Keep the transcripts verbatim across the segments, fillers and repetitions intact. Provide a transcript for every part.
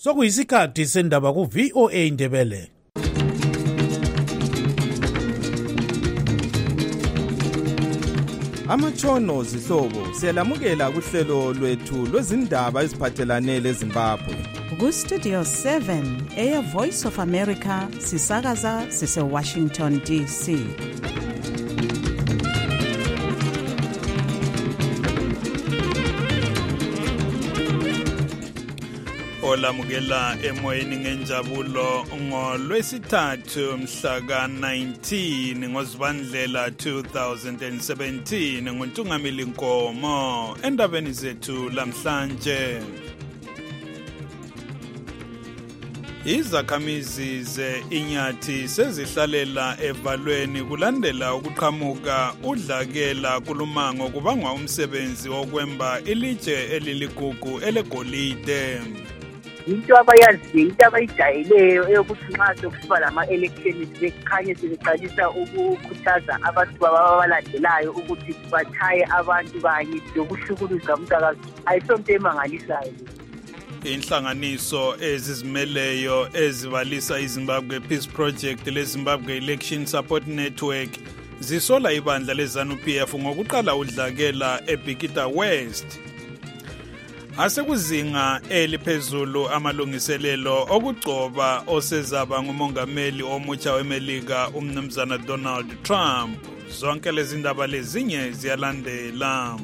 Sokuyisikhathi sendaba ku V O A Indebele. Amatshono zihlobo siyalamukela kuhlelo lwethu lwezindaba eziphathelane leZimbabwe. Ku Studio seven eya Voice of America sisakaza sise Washington D C. Olamukela emoyeni ngenjabulo ngolwesithathu mhla ka nineteen ngoZibandlela two thousand seventeen nguNtungamili Nkomo endabeni zethu lamhlanje. Izakhamizi ze-Inyathi sezihlalela evalweni kulandela ukuqhamuka udlakela kulumango kubangwa umsebenzi wokwemba ilitshe eliligugu elegolide. Into abayaziyo, into abayijayeleyo eyokuthi nxa sokusiba lama-elections bekhanye sebeqalisa ukukhuthaza abantu ababalandelayo ukuthi batshaye abantu kanye lokuhlukuluza umntakazi. Ayisonto emangalisayo. Inhlanganiso ezizimeleyo ezibalisa iZimbabwe Peace Project leZimbabwe Election Support Network zisola ibandla leZANU P F ngokuqala udlakela eBikita West. Asekuzinga eliphezulu amalungiselelo okugcoba osezaba ngumongameli omutsha weMelika umnumzana Donald Trump. Zonke lezi ndaba lezinye ziyalandela.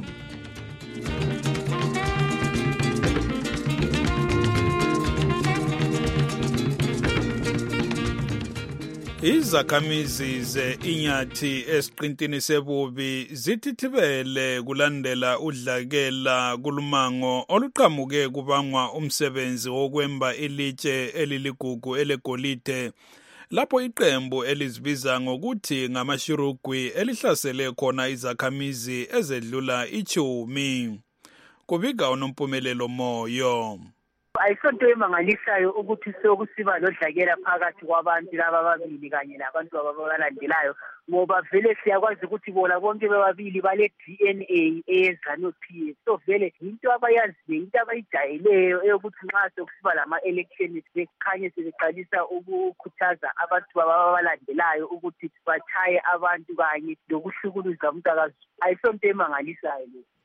Izakhamizi ze-Inyathi esiqintini sebubi zithithibele kulandela udlakela kulumango oluqhamuke kubangwa umsebenzi wokwemba ilitshe eliligugu elegolide lapho iqembu elizibiza ngokuthi ngamashurugwi elihlasele khona izakhamizi ezedlula ichumi. Kubika uNompumelelo Moyo. Ayisonto emangalisayo ukuthi sokusiba lodlakela phakathi kwabantu laba ababili kanye nabantu ababalandelayo ngoba vele siyakwazi ukuthi bona bonke bebabili bale D N A eyeZANU P F. So vele into abayaziyo, into abayijayeleyo eyokuthi nxa sokusiba lama-elections bekhanye sebeqalisa ukukhuthaza abantu ababalandelayo ukuthi batshaye abantu kanye lokuhlukuluza umntakazi. Ayisonto emangalisayo.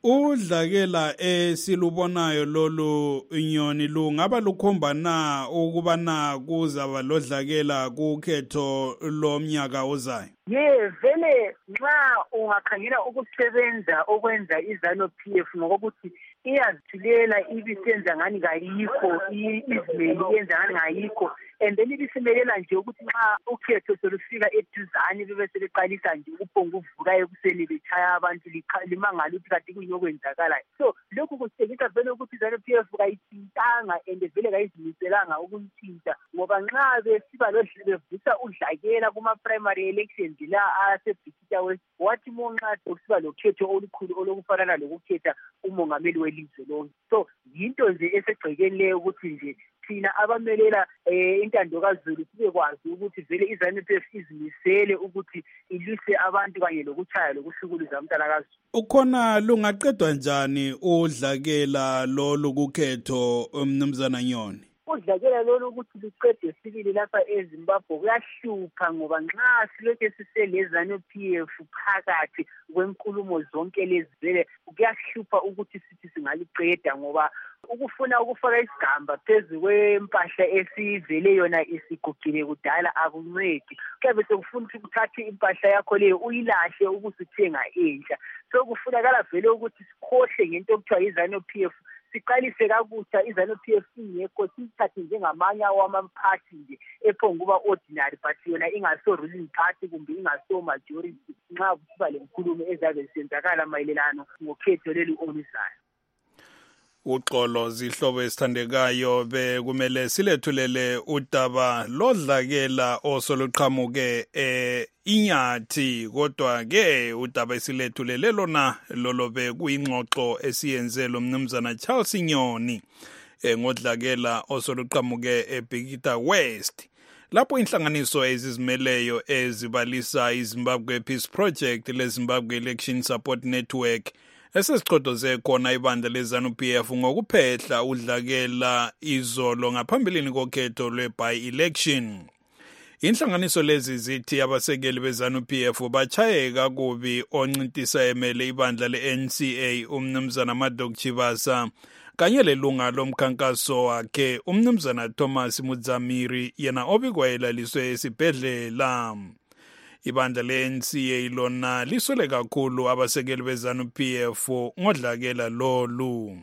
Udlakela esilubonayo lolu inyoni lungaba lukhomba na ukubana kuzaba lodlakela kukhetho lomnyaka ozayo? Ye vele nxa ungakhangela ukusebenza okwenza iZANU P F ngokuthi iyazithulela ibisenza ngani kayikho, izimeli yenza ngani kayikho, and then ibisimelela nje ukuthi nxa ukhetho solufika eduzane bebe sebeqalisa nje uphongo uvuka ekuseni bechaya abantu limangala ukuthi kade kuyokwenzakala. So lokhu kusitshengisa vele ukuthi iZANU P F kayithintanga and vele kayizimiselanga ukuyithinta ngoba nxa besiba bevusa udlakela kuma-primary elections la aseBikita West wathi monxa sokusiba lokhetho olukhulu olokufanana lokukhetha umongameli welizwe lonke. So yinto nje esegcekeni leyo ukuthi nje thina abamelela eh intando kaZulu sibe kwazi ukuthi vele iZANU P F izimisele ukuthi ilise abantu kanye lokuchaya lokuhlukuluza umntana kaZulu. Ukhona lungaqedwa njani udlakela lolu kukhetho umnumzana Nyoni? Udlakela lolu ukuthi luqede sibili lapha eZimbabwe kuyahlupha ngoba nxa silokhe siseleZANU P F phakathi kwenkulumo zonke lezi vele kuyahlupha ukuthi sithi singaliqeda ngoba ukufuna ukufaka isigamba phezu kwempahla esivele yona isigugile kudala akuncedi. Kuyabe sekufuna ukuthi uthathe impahla yakho leyo uyilahle ukusithenga entsha. So kufunakala vele ukuthi sikhohle ngento okuthiwa iZANU P F, siqalise kabusha iZANU P F ingekho, sithathe njengamanye awamaphathi nje ephonguba ordinary but yona ingaso ruling party kumbe ingaso majority nxa kusiba lenkulumo ezabe senzakala mayelelano ngokhetho leli oluzayo. Uxolo zihlobo esithandekayo bekumele silethulele udaba lodlakela osoluqhamuke e-Inyathi kodwa ke udaba esilethulele lona lolobe kuyingxoxo esiyenze lo mnumzana Charles Nyoni ngodlakela osoluqhamuke eBikita West lapho inhlanganiso ezizimeleyo ezibalisa iZimbabwe Peace Project leZimbabwe Election Support Network esesicodoze khona ibandla leZANU-P F ngokuphehla udlakela izolo ngaphambilini kokhetho lwe-by-election. Inhlanganiso lezi zithi abasekeli beZANU-P F bachayeka kubi oncintisa emele ibandla le-N C A umnumzana Madok Chibasa kanye lelunga lomkhankaso wakhe umnumzana Thomas Mudzamiri yena obikwayelaliswe esibhedlela. Ibandla le-N C A lona liswele kakhulu abasekeli beZANU-P F ngodlakela lolu.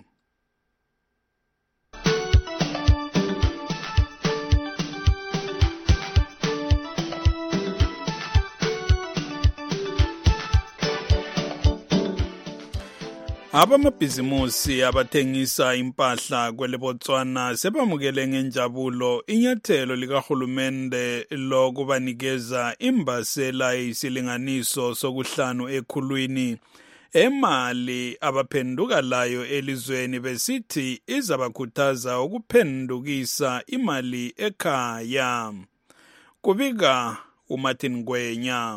Abamabhizimusi abathengisa impahla kwele Botswana sebamukele ngenjabulo inyathelo likahulumende lokubanikeza imbasela isilinganiso sokuhlanu ekhulwini emali abaphenduka layo elizweni besithi izabakhuthaza ukuphendukisa imali ekhaya. Kubika uMartin Gwenya.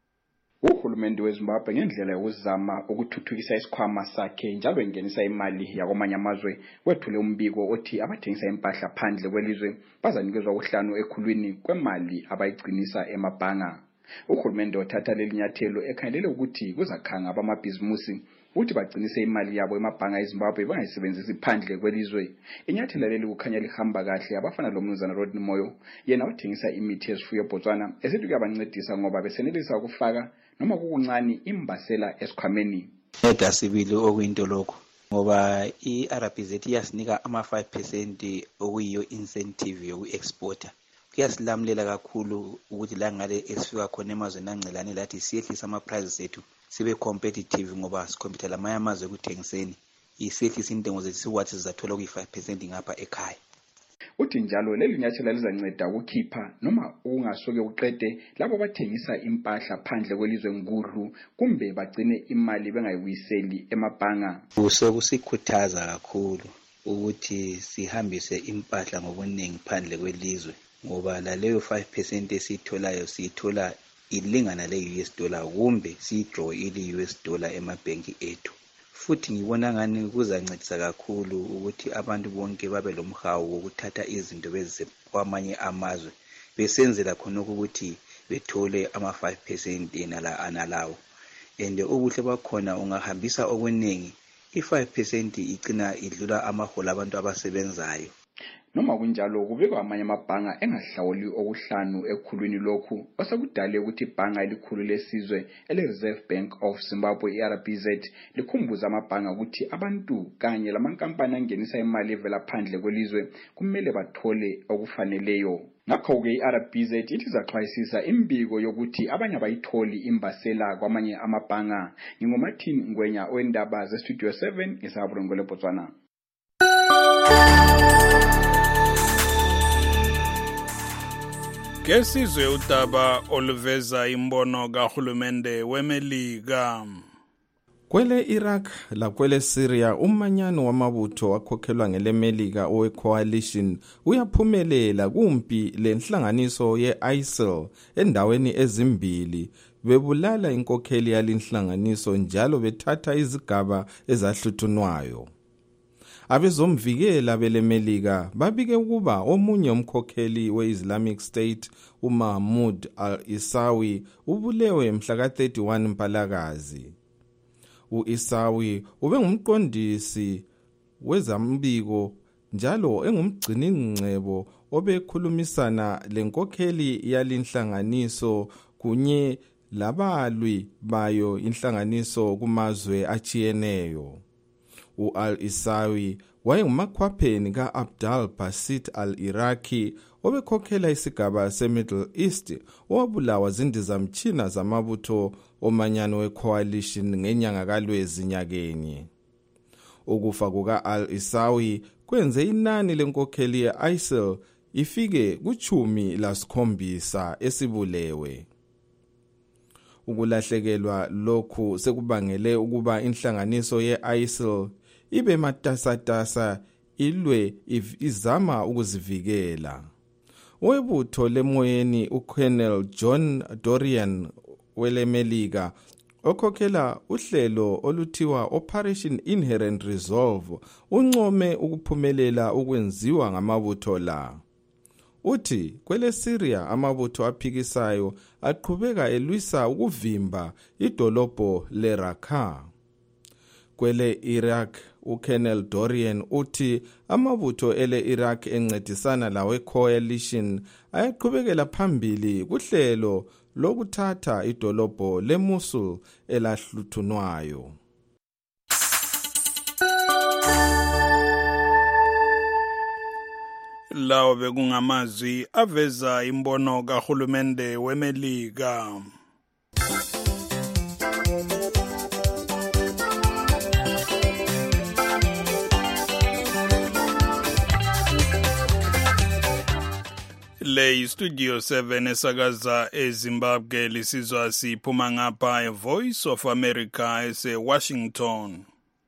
Uhulumende weZimbabwe ngendlela yokuzama ukuthuthukisa isikhwama sakhe njalo engenisa imali yakwamanye amazwe wethule umbiko othi abathengisa impahla phandle kwelizwe bazanikezwa uhlanu ekhulwini kwemali abayigcinisa emabhanga. Uhulumende othatha leli nyathelo ekhangelele ukuthi kuzakhanga abamabhizimusi ukuthi bagcinise imali yabo emabhanga eZimbabwe bangayisebenzisi phandle kwelizwe. Inyathelo leli kukhanya lihamba kahle abafana lomnumzana Rodney Moyo yena othengisa imithi yezifuyo eBotswana esithi kuyabancedisa ngoba besenelisa ukufaka noma kukuncane imbasela esikhwameni. Eda sibili okuyinto lokho ngoba i-R B Z iyasinika ama five percent okuyiyo incentive yoku-exporta. Kuyasilamulela kakhulu ukuthi la ngale esifika khona emazweni angelane lathi siyehlisa ama prices ethu sibe competitive ngoba sikhompetha lamanye amazwe ekuthengiseni isiyehlisa intengo zethu siwathi sizathola kuyi-five percent ngapha ekhaya. Uthi njalo leli nyathelo lizanceda ukukhipha noma ungasuke uqede labo bathengisa impahla phandle kwelizwe ngudlu kumbe bagcine imali bengayibuyiseli emabhanga. Usekusikhuthaza kakhulu ukuthi sihambise impahla ngobuningi phandle kwelizwe ngoba la leyo five percent esitholayo sithola ilingana le-U S dollar kumbe siyidraw ili-U S dollar emabhenki ethu. Futhi ngibona ngani kuzancedisa kakhulu ukuthi abantu bonke babe lomhawu wokuthatha izinto bezise kwamanye amazwe besenzela khona ukuthi bethole ama five percent nala analawo. And ubuhle bakhona ungahambisa okuningi i-five percent igcina idlula amaholo abantu abasebenzayo. Noma kunjalo kubekwa amanye amabhanga engahlawuli okuhlanu ekhulwini lokhu osekudale ukuthi ibhanga elikhulu lesizwe ele-Reserve Bank of Zimbabwe i-R B Z likhumbuza amabhanga ukuthi abantu kanye lamankampani angenisa imali evela phandle kwelizwe kumele bathole okufaneleyo. Ngakho-ke i-R B Z ithi izaxwayisisa imbiko yokuthi abanye abayitholi imbasela kwamanye amabhanga. NginguMartin Ngwenya owendaba ze-Studio seven eSabulongwe Botswana. Kesizwe udaba oluveza imbono kahulumende weMelika. Kwele Iraq la kwele Syria umanyano wamabutho wakhokhelwa ngeleMelika owe-coalition uyaphumelela kumpi lenhlanganiso ye-I S I L endaweni ezimbili bebulala inkokheli yalinhlanganiso njalo bethatha izigaba ezahluthunwayo. Abezomvikela beleMelika babike ukuba omunye umkhokheli we-Islamic State uMahmoud al-Isawi ubulewe mhla ka thirty-one Mpalakazi. U-Isawi ube ngumqondisi wezambiko njalo engumgcini ngcebo obekhulumisana lenkokheli yalinhlanganiso kunye labalwi bayo inhlanganiso kumazwe achiyeneyo. U-al-Isawi wayengumakhwapheni ka-Abdal Basit al-Iraqi obekhokhela isigaba se-Middle East owabulawa zindizamtshina zamabutho omanyano we-coalition ngenyanga kaLwezi nyakeni. Ukufa kuka-al-Isawi kwenze inani lenkokheli ye-I S I L ifike kuchumi lasikhombisa esibulewe. Ukulahlekelwa lokhu sekubangele ukuba inhlanganiso ye-I S I L ibe matasatasa ilwe izama ukuzivikela. Webutho lemoyeni uColonel John Dorian weleMelika okhokhela uhlelo oluthiwa Operation Inherent Resolve uncome ukuphumelela ukwenziwa ngamabutho la. Uthi kwele Syria amabutho aphikisayo aqhubeka elwisa ukuvimba idolobho leRaqqa. Kwele Iraq uKolonel Dorian uthi amabutho ele Iraq encedisana lawe coalition ayaqhubekela phambili kuhlelo lokuthatha idolobho leMosul elahluthunwayo. Lawo bekungamazwi aveza imbono kahulumende weMelika. Le Studio seven esakaza eZimbabwe lisizwa siphuma ngapha eVoice of America ese Washington.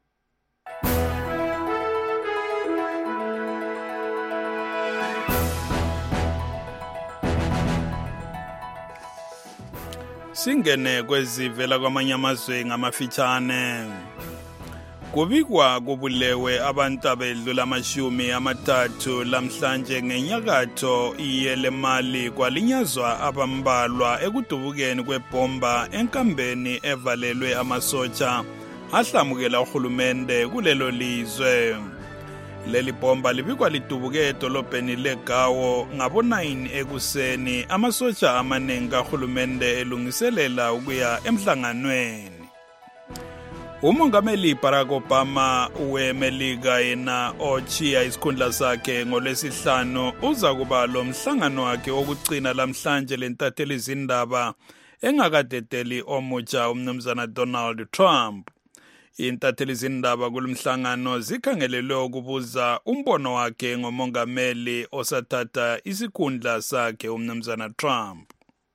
Singene kwezivela kwamanye amazwe ngamafitshane. Kubikwa kubulewe abantu abedlula amashumi amathathu lamhlanje ngenyakatho iyelemali kwalinyazwa abambalwa ekudubukeni kwebomba enkambeni evalelwe amasotsha ahlamukela uhulumende kulelo lizwe. Leli bomba libikwa lidubuke edolobheni leGawo ngabo nine ekuseni amasotsha amaningi kahulumende elungiselela ukuya emhlanganweni. Umongameli Barack Obama weMelika yena ochiya isikhundla sakhe ngolwesihlanu uza kuba lo mhlangano wakhe wokugcina lamhlanje lentatheli izindaba engakadedeli omutsha umnumzana Donald Trump. Intatheli izindaba kulomhlangano zikhangelelwe ukubuza umbono wakhe ngomongameli osathatha isikhundla sakhe umnumzana Trump.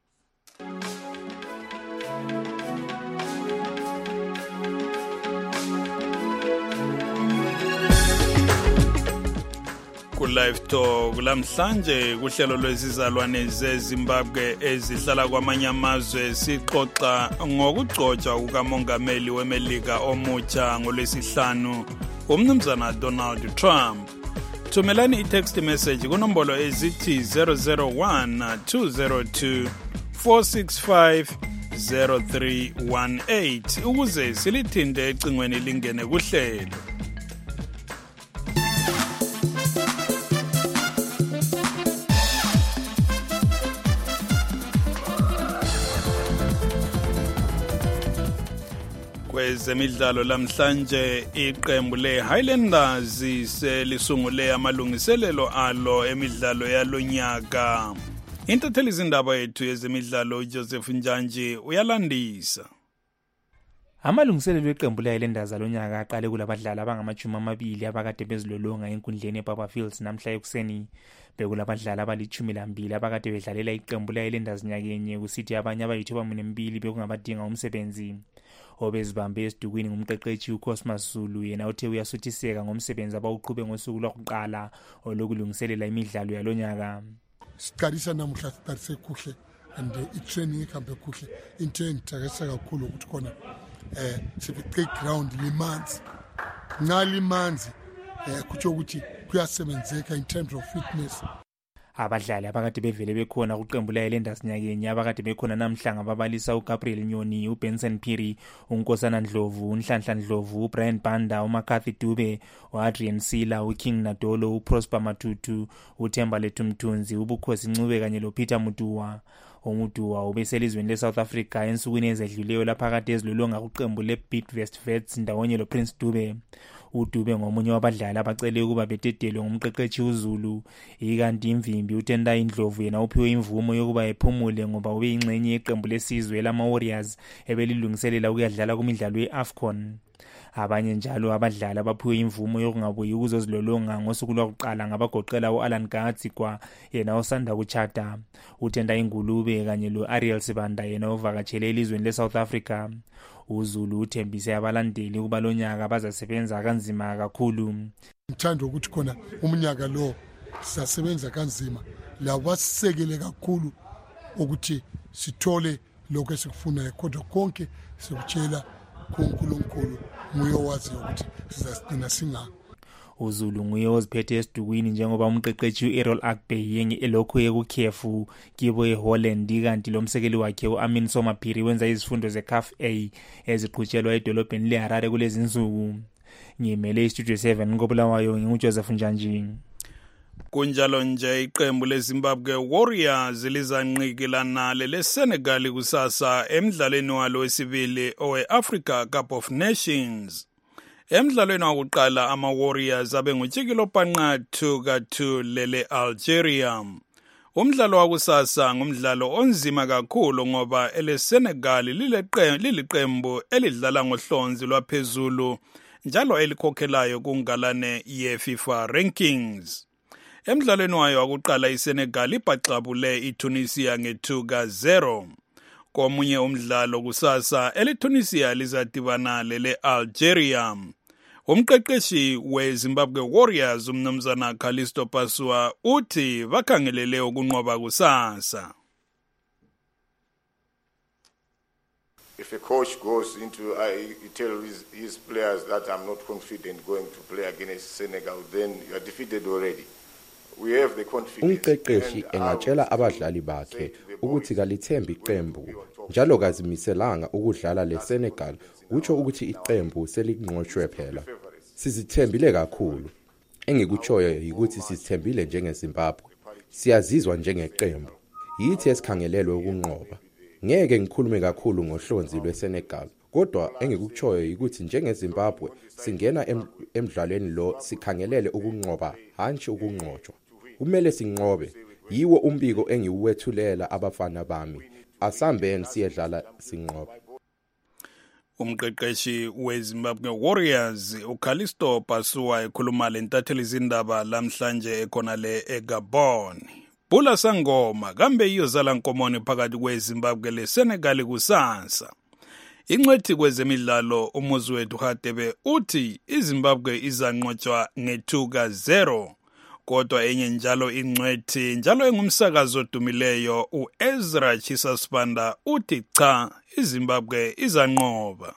Ku-Live Talk lamhlanje kuhlelo lwezizalwane zeZimbabwe ezihlala kwamanye amazwe sixoxa ngokugcotshwa kukamongameli weMelika omutsha ngolwesihlanu umnumzana Donald Trump. Thumelani i-text message kunombolo ezithi zero zero one two zero two four six five zero three one eight ukuze silithinde ecingweni lingene kuhlelo. Kwezemidlalo lamhlanje iqembu leHighlanders selisungule amalungiselelo alo emidlalo yalonyaka. Intatheli izindaba yethu yezemidlalo Joseph Njanji uyalandisa. Amalungiselelo eqembu leHighlanders alonyaka aqale kulabadlali abangamajumi amabili abakade bezilolonga enkundleni eBaba Fields namhla ekuseni. Bekulabadlali abalichumi lambili abakade bedlalela iqembu leHighlanders nyakenye kusithi abanye abayithuba munembili bekungabadinga umsebenzi. Obezibambe esidukwini ngumqeqeshi uCosmas Zulu yena uthe uyasuthiseka ngomsebenzi abawuqhube ngosuku lokuqala olokulungiselela imidlalo yalonyaka. Siqalisa namuhla siqalise kuhle and i-training ihambe kuhle into engithakasa kakhulu ukuthi khona eh sifice ground limanzi nxa limanzi eh kutsho ukuthi kuyasebenzeka in terms of fitness. Abadlali abakade bevele bekhona kuqembu leHighlanders nyakenye abakade bekhona namhlanje ababalisa uGabriel Nyoni, uBenson Phiri, uNkosana Ndlovu, uNhlanhla Ndlovu, uBrian Banda, uMcCarthy Dube, uAdrian Sila, uKing Nadolo, uProsper Matutu, uThemba Lethumthunzi, uBukhosi Ncube kanye loPeter Mutuwa. Umutuwa ubeselizweni leSouth Africa ensukwini ezedluleyo lapha kade ezilolonga kuqembu leBidvest Vets ndawonye loPrince Dube. uDube ngomunye wabadlali abacele ukuba betetelwe ngumqeqeshi uZulu, ikanti imvimbi uTendai Ndlovu yena uphiwe imvumo yokuba ephumule ngoba ube ingcenye yeqembu lesizwe lama Warriors ebelilungiselela ukuyadlala kumidlalo yeAfcon. Abanye njalo abadlali abaphiwe imvumo yokungabuyi ukuzozilolonga ngosuku lokuqala ngabagoqela uAlan Gatzikwa yena osanda kuchata, uTendai Ngulube kanye loAriel Sibanda yena ovakatshele elizweni leSouth Africa. uZulu uthembise abalandeli ukuba lonyaka bazasebenza kanzima kakhulu. Ngithanda ukuthi khona umnyaka lo sizasebenza kanzima labasisekele kakhulu ukuthi sithole lokho esikufunayo kodwa konke sikutshela kuNkulunkulu nguye owaziyo ukuthi sizasigcina singani. uZulu nguye oziphethe esidukwini njengoba umqeqeshi u-Errol Akbey elokhu ekukhefu kibo eHolland kanti lo msekeli wakhe uAmin Somaphiri wenza izifundo ze-C A F A eziqhutshelwa edolobheni leHarare kulezi nsuku. Ngimele iStudio seven ngobulawayo nginguJoseph Njanji. Kunjalo nje iqembu leZimbabwe Warriors lizanqikilana leSenegal kusasa emidlalweni walo wesibili owe-Africa Cup of Nations. Emidlalweni wokuqala ama-Warriors abengutshikilo panqathu kathu lele Algeria. Umdlalo wakusasa ngumdlalo onzima kakhulu ngoba eleSenegal liliqembu elidlala ngohlonzi lwaphezulu njalo elikhokhelayo kungalane ye-FIFA rankings. Emdlalweni wayo wakuqala iSenegal ibhaxabule iTunisia nge-two ka zero. Komunye umdlalo kusasa eleTunisia lizadibana lele Algeria. Umqeqeshi weZimbabwe Warriors umnumzana Callisto Pasua uthi bakhangelele ukunqoba kusasa. If a coach goes into, uh, he tells his, his players that I'm not confident going to play against Senegal, then you are defeated already. We have the confidence. Umqeqeshi engatshela abadlali bakhe ukuthi kalithembi iqembu njalo kazimiselanga ukudlala leSenegal, utsho ukuthi iqembu selinqotshwe phela. Sizithembile kakhulu. Engikutshoyo ukuthi sizithembile njengeZimbabwe. Siyazizwa njengeqembu. Yithi esikhangelelwe ukunqoba. Ngeke ngikhulume kakhulu ngohlonzi lweSenegal, kodwa engikutshoyo ukuthi njengeZimbabwe singena emdlalweni lo sikhangelele ukunqoba hantshi ukunqotshwa. Kumele sinqobe. Yiwo umbiko engiwethulela abafana bami. Asambeni siyedlala sinqoba. Umqeqeshi weZimbabwe Warriors uCallisto Pasua ekhuluma lentatheli izindaba lamhlanje ekhona le eGabon. Bula Sangoma kambe iyozala nkomoni phakathi kweZimbabwe leSenegal kusasa. Ingcwethi kwezemidlalo umuzi wethu Hadebe uthi iZimbabwe izanqotshwa nge-two ka zero. Kodwa enye njalo ingcwethi njalo engumsakazo odumileyo uEzra Chisasbanda uthi cha iZimbabwe izanqoba.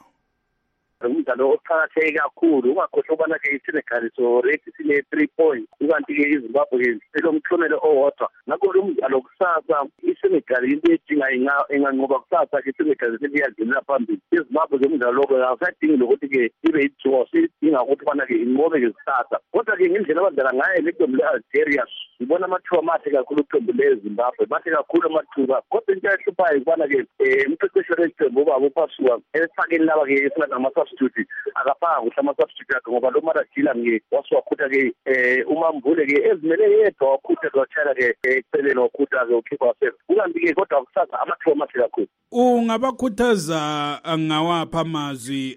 Umdlalo oqhakatheke kakhulu ungakhohlwa ubana ke iSenegal so rate sine three points ukanti ke iZimbabwe selomhlomelo owodwa ngakho lo mdlalo kusasa iSenegal into edinga enganqoba kusasa ke iSenegal seliyadlula phambili. iZimbabwe ngomdlalo lo akasadingi ukuthi ke ibe yidraw sidinga ukuthi bana ke inqobe ke kusasa kodwa ke ngendlela abadlala ngayo leqembu leAlgeria ngibona amathuba amahle kakhulu iqembu leZimbabwe mahle kakhulu amathuba kodwa into ehluphayo kubana ke umqeqeshi weqembu ubaba uPasua esifakeni laba ke esingathi ama-substitute akafanga kuhle ama-substitute akhe ngoba lo Maragila nge wasiwakhutha ke uMambule ke ezimele yedwa wakhutha kwatshela ke eceleni wakhutha ke ukhipha wasefa ukanti ke kodwa kusasa amathuba amahle kakhulu. Ungabakhuthaza ngawapha amazwi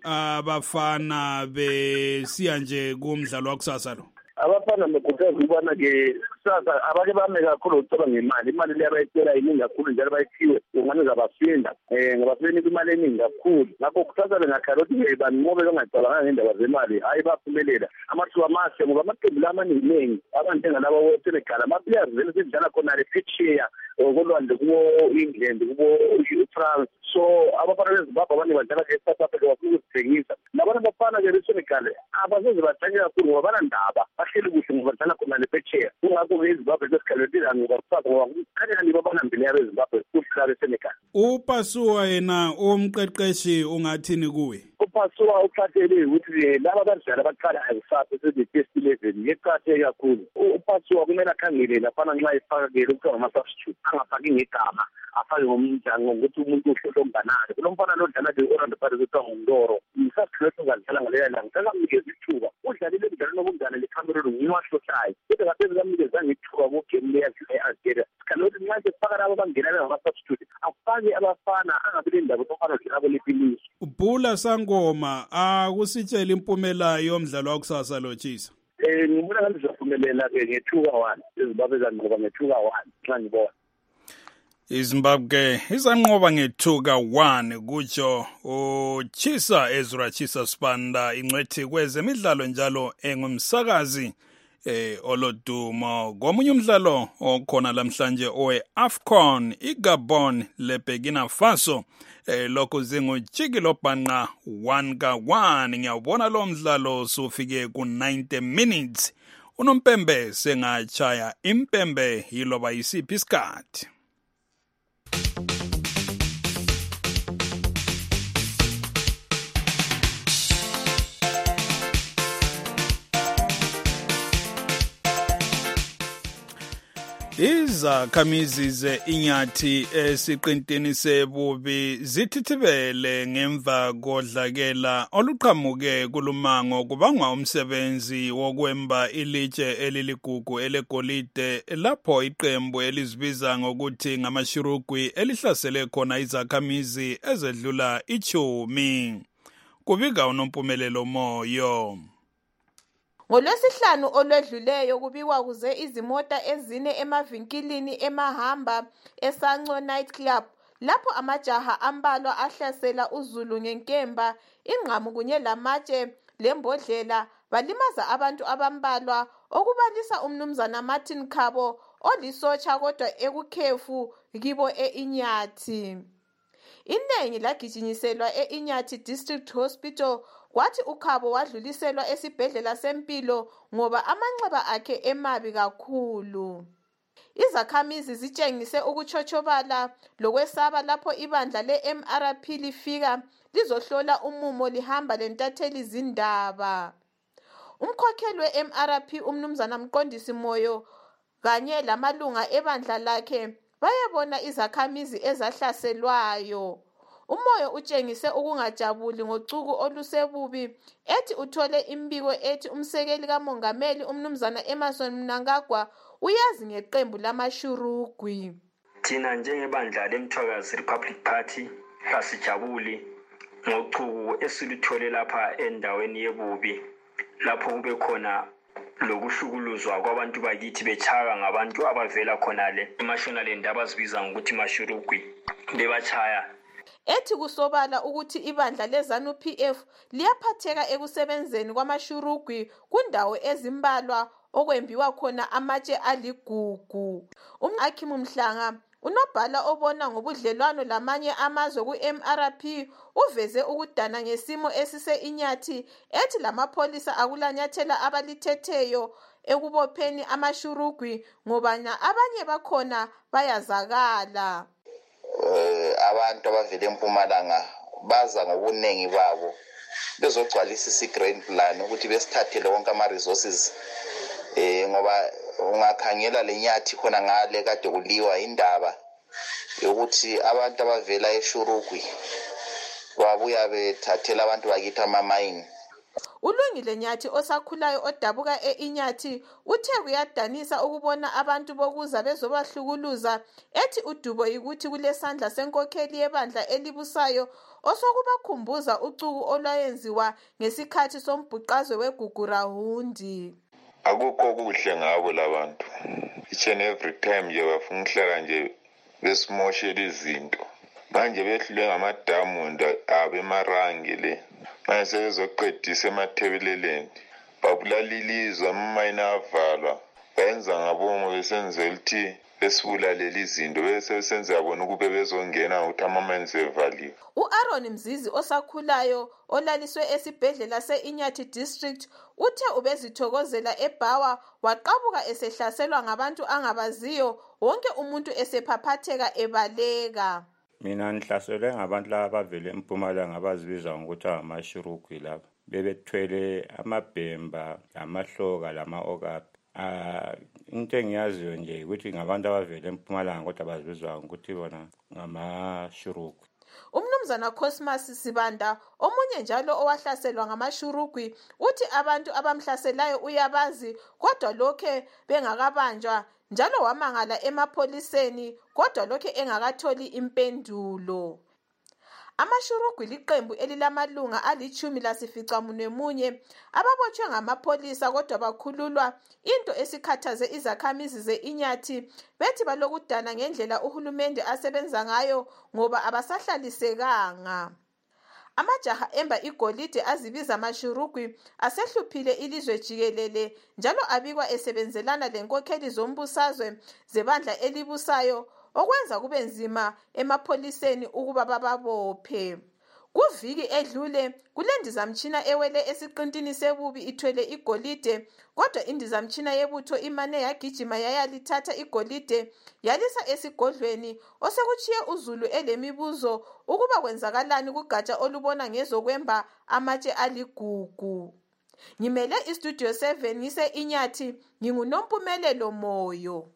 abafana besiya nje kumdlalo wakusasa lo? Abafana bekhuthaza ukubana ke kusasa abake bame kakhulu ukucaba ngemali imali leyo abayithola iningi kakhulu njalo bayiphiwe ungane zabasinda eh ngabasebenzi imali eningi kakhulu ngakho kukhuthaza ngakhala ukuthi banqobe bengacabanga ngendaba zemali hayi baphumelela amathuba amahle ngoba amaqembu lamaningi abantu ngalabo weSenegal ama-players vele sidlala khona le phetsheya okolwandle kubo England kubo France so abafana beZimbabwe abanye badlala ke South Africa bafuna ukuzithengisa labana bafana ke beSenegal abazoze bathenge kakhulu ngoba banandaba bahleli kuhle ngoba badlala khona le phetsheya kungakho iZimbabwe sesikhalethile ngoba kusasa ngoba khanya niba banambili yabeZimbabwe kuhlala beSenegal. uPasua yena umqeqeshi ungathini kuwe? uPasua uqathele ukuthi laba badlala baqala kusasa se-first eleven yeqatheke kakhulu. uPasua kumele akhangele lafana nxa efaka ke lokho ngama-substitute angafaki ngegama afake ngomnjani ngokuthi umuntu uhlohlo ombanakhe kulo mfana lodlala ke Orlando Pirates kuthiwa nguNdoro isasithuletho ngadlala ngaleya langa kakamnikeza ithuba udlalile emdlalweni wobungane leCameroon ngiwahlohlayo kodwa ngaphezulu kamnikezanga ithuba kugame leyakhe e-Algeria sikhaloti nxa sefaka labo bangena ngama-substitute afake abafana angabi lendaba ofana dlabo lepilisi. Bula Sangoma akusitshela impumela yomdlalo wakusasa lo Chisa. Eh ngibona ngathi sizaphumelela ke nge-two ka one iZimbabwe izanqoba nge-two ka one nxa ngibona. iZimbabwe izanqoba nge-two ka one kutsho uChisa Ezra Chisasbanda ingcwethi kwezemidlalo njalo engumsakazi eh olodumo komunye umdlalo okhona lamhlanje owe AFCON iGabon le Burkina Faso eh lokho zingujikilo bhanqa one ka one. Ngiyabona lo mdlalo sufike ku ninety minutes. Unompembe sengachaya impembe yiloba yisiphi isikhathi. Izakhamizi ze-Inyathi esiqintini sebubi zithithibele ngemva kodlakela oluqhamuke kulumango kubangwa umsebenzi wokwemba ilitshe eliligugu elegolide lapho iqembu elizibiza ngokuthi ngamashurugwi elihlasele khona izakhamizi ezedlula ichumi. Kubika unompumelelo moyo. NgoLwesihlanu olwedluleyo kubikwa kuze izimota ezine emavinkilini emahamba eSanco Night Club lapho amajaha ambalwa ahlasela uZulu ngenkemba, ingqamu kunye lamatshe lembodlela balimaza abantu abambalwa okubalisa umnumzana Martin Khabo olisotsha kodwa ekukhefu kibo e-Inyathi. Iningi lagijinyiselwa e-Inyathi District Hospital kwathi uKhabo wadluliselwa esibhedlela sempilo ngoba amanxeba akhe emabi kakhulu. Izakhamizi zitshengise ukuchotshobala lokwesaba lapho ibandla le-M R P lifika lizohlola umumo lihamba lentatheli zindaba. Umkhokheli we-M R P umnumzana Mqondisi Moyo kanye lamalunga ebandla lakhe bayabona izakhamizi ezahlaselwayo. Umoyo utshengise ukungajabuli ngocuku olusebubi ethi uthole imbiko ethi umsekeli kamongameli umnumzana Emerson Mnangagwa uyazi ngeqembu lamashurugwi. Thina njengebandla leMthwakazi Republic Party asijabuli ngocuku esilithole lapha endaweni yebubi lapho kube khona lokuhlukuluzwa kwabantu bakithi bechaka ngabantu abavela khonale eMashonaland abazibiza ngokuthi mashurugwi bebachaya. Ethi kusobala ukuthi ibandla leZANU P F liyaphatheka ekusebenzeni kwamashurugwi kundawo ezimbalwa okwembiwa khona amatshe aligugu. Umhakimu Mhlanga unobhala obona ngobudlelwano lamanye amazwe ku-M R P uveze ukudana ngesimo esise-Inyathi ethi lamapholisa akulanyathela abalithetheyo ekubopheni amashurugwi ngoba abanye bakhona bayazakala. Uh, abantu abavela eMpumalanga baza ngobuningi babo bezogcwalisa isi-grand plan ukuthi besithathele wonke ama-resources eh ngoba ungakhangela leNyathi khona ngale kade kuliwa indaba yokuthi abantu abavela eShurugwi babuya bethathela abantu bakithi ama-mine. Ulungile Nyathi osakhulayo odabuka e-Inyathi uthe kuyadanisa ukubona abantu bokuza bezobahlukuluza ethi udubo ukuthi kulesandla senkokheli yebandla elibusayo osokubakhumbuza ucuku olwayenziwa ngesikhathi sombhuqazwe weGugurahundi. Akukho kuhle ngabo labantu. Each and every time nje bafuna ukuhlala nje besimoshela izinto. Manje behlule ngamadamu abemarangi le. Manje sezoqedisa emathebeleleni. Babulalilizwa amayina avalwa. Benza ngabomo besenzela ukuthi besibulalela izinto bese senza yabona ukube bezongena ukuthi amamenze evaliwe. U-Aaron Mzizi osakhulayo olaliswe esibhedlela se-Inyathi District uthe ubezithokozela eBhawa waqabuka esehlaselwa ngabantu angabaziyo wonke umuntu esephaphatheka ebaleka. Mina ngihlaselwe ngabantu laba bavele eMpumalanga abazibiza ngokuthi amashurugwi laba bebethwele amabhemba amahloka lama-okapi. Ah into engiyaziyo nje ukuthi ngabantu abavele eMpumalanga kodwa bazibizwa ukuthi bona ngamashurugwi. Umnumzana Cosmas Sibanda omunye njalo owahlaselwa ngamashurugwi uthi abantu abamhlaselayo uyabazi kodwa lokhe bengakabanjwa njalo wamangala emapholiseni kodwa lokhe engakatholi impendulo. Amashurugwi liqembu elilamalunga alichumi lasificamunwe munye ababotshwe ngamapholisa kodwa bakhululwa into esikhathaze izakhamizi ze-Inyathi bethi balokudana ngendlela uhulumende asebenza ngayo ngoba abasahlalisekanga. amajaha emba igolide azibiza amashurugwi asehluphile ilizwe jikelele njalo abikwa esebenzelana lenkokheli zombusazwe zebandla elibusayo okwenza kube nzima emapholiseni ukuba bababophe. Kuviki edlule kulendizamtshina ewele esiqintini sebubi ithwele igolide kodwa indizamtshina yebutho imane yagijima yayalithatha igolide yalisa esigodlweni osekutshiye uZulu elemibuzo ukuba kwenzakalani kugatsha olubona ngezokwemba amatshe aligugu. Ngimele istudio seven ngise Inyathi, nginguNompumelelo Moyo.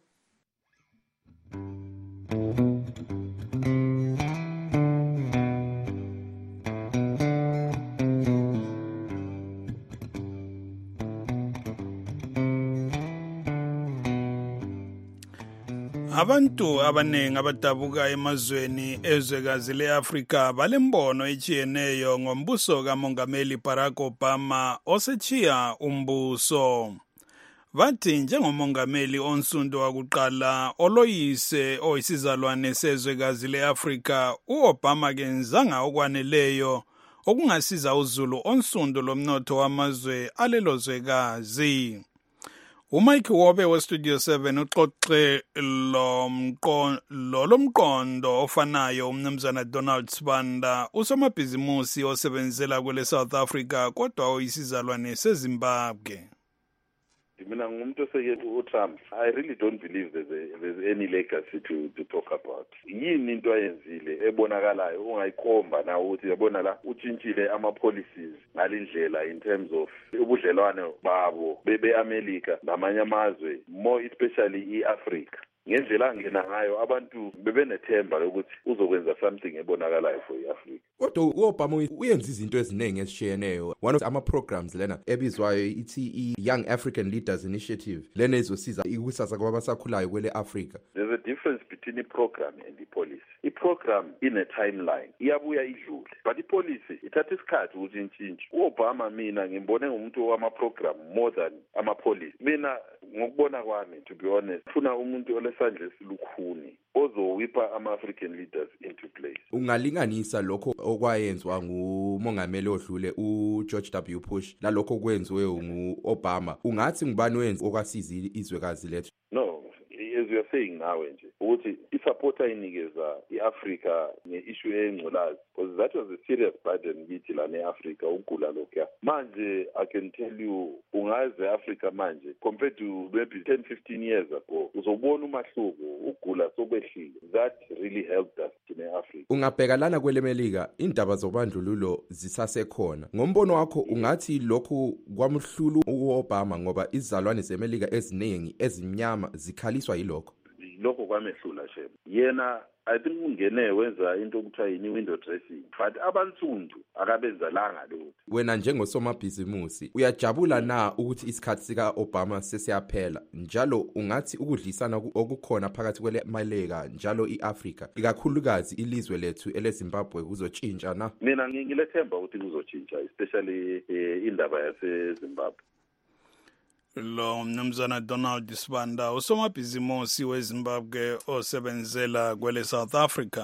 Abantu abanengi abadabuka emazweni ezwekazi leAfrika balembono echiyeneyo ngombuso kaMongameli Barack Obama osechiya umbuso. Bathi njengomongameli onsundu wakuqala oloyise oyisizalwane sezwekazi leAfrika, uObama kenzanga okwaneleyo okungasiza uZulu onsundu lomnotho wamazwe alelozwekazi. uMike Wobe weStudio seven uxoxe lo mqondo ofanayo umnumzana Donald Sibanda, usomabhizimusi osebenzela kwele South Africa kodwa oyisizalwane seZimbabwe. Mina ngumuntu oseke uTrump. I really don't believe there's, a, there's any legacy to, to talk about. Yini into ayenzile ebonakalayo ungayikhomba na ukuthi yabona la utshintshile ama policies ngalindlela in terms of ubudlelwane babo bebe America namanye amazwe, more especially iAfrica. Ngendlela angena ngayo abantu bebenethemba lokuthi uzokwenza something ebonakalayo for iAfrica. Kodwa uObama uyenza izinto eziningi ezishiyeneyo. One of ama programs lena ebizwayo ithi Young African Leaders Initiative lena izosiza ikusasa kwabasakhulayo kwele Africa. There's a difference between a program and the policy. I program in a timeline iyabuya idlule, but I policy ithatha isikhathi ukuthi intshintshe. uObama mina ngimbone ngumuntu wama program more than ama policy. Mina ngokubona kwami, to be honest, funa umuntu olesandla esilukhuni ozowipa ama-African leaders into place. Ungalinganisa lokho okwayenzwa ngumongameli odlule uGeorge W. Bush lalokho kwenziwe nguObama, ungathi ngubani wenza okwasiza izwekazi lethu? No, as we are saying now nje ukuthi isupporta inikeza iAfrica ngeissue engcolazi, because that was a serious burden kithi la neAfrica ukugula lokho. Manje I can tell you ungaze Africa manje compared to maybe ten fifteen years ago uzobona umahluko ukugula sokwehlile. That really helped us in Africa. Ungabheka lana kwele Melika indaba zobandlululo zisasekhona. Ngombono wakho ungathi lokhu kwamhlulu uObama ngoba izalwane zeMelika eziningi ezimnyama zikhaliswa yilokho. Lokho kwamehlula shema. Yena I think ungene wenza into okuthiwa yini window dressing, but abansundu akabenza langa lokho. Wena njengosomabhizimusi uyajabula na ukuthi isikhathi sika Obama sesiyaphela, njalo ungathi ukudlisana okukhona phakathi kwele Melika njalo iAfrica ikakhulukazi ilizwe lethu eleZimbabwe kuzotshintsha na? Mina ngilethemba ukuthi kuzotshintsha, especially eh, indaba yaseZimbabwe. Lo mnumzana Donald Sibanda usomabhizimusi weZimbabwe osebenzela kwele South Africa.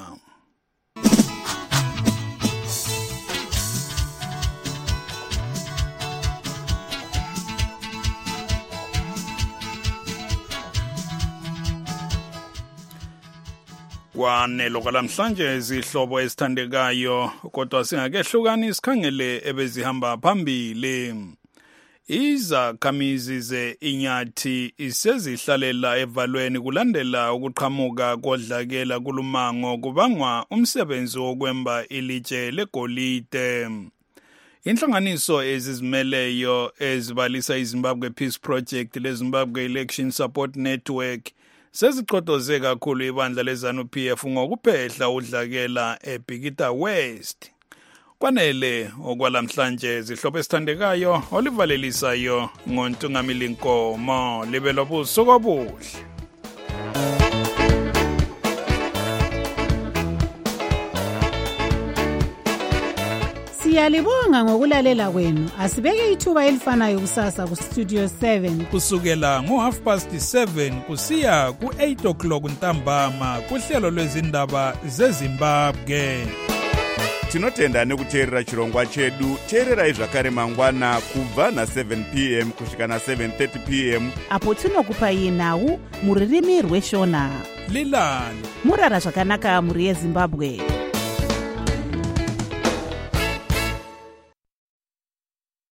Kwanelo kwalamhlanje izihlobo ezithandekayo kodwa singakehlukani isikhangele ebezihamba phambili. Izakhamizi ze-Inyathi isezihlalela evalweni kulandela ukuqhamuka kodlakela kulumango kubangwa umsebenzi wokwemba ilitshe legolide. Inhlanganiso ezizimeleyo ezibalisa iZimbabwe Peace Project leZimbabwe Election Support Network seziqodoze kakhulu ibandla leZANU-P F ngokuphehla udlakela eBikita West. Kwanele okwalamhlanje zihlobo esithandekayo olivalelisayo ngoNtungamili Nkomo libelo busuku obuhle. Siyalibonga ngokulalela kwenu. Asibeke ithuba elifanayo kusasa ku Studio seven kusukela ngo half past seven kusiya ku eight o'clock ntambama kuhlelo lwezindaba zeZimbabwe. tinotenda nekuteerera chirongwa chedu. teererai zvakare mangwana kubva na-seven p m kusvika na-seven thirty p m apo tinokupai nhau muririmi rweshona. lilani murara zvakanaka muri yezimbabwe.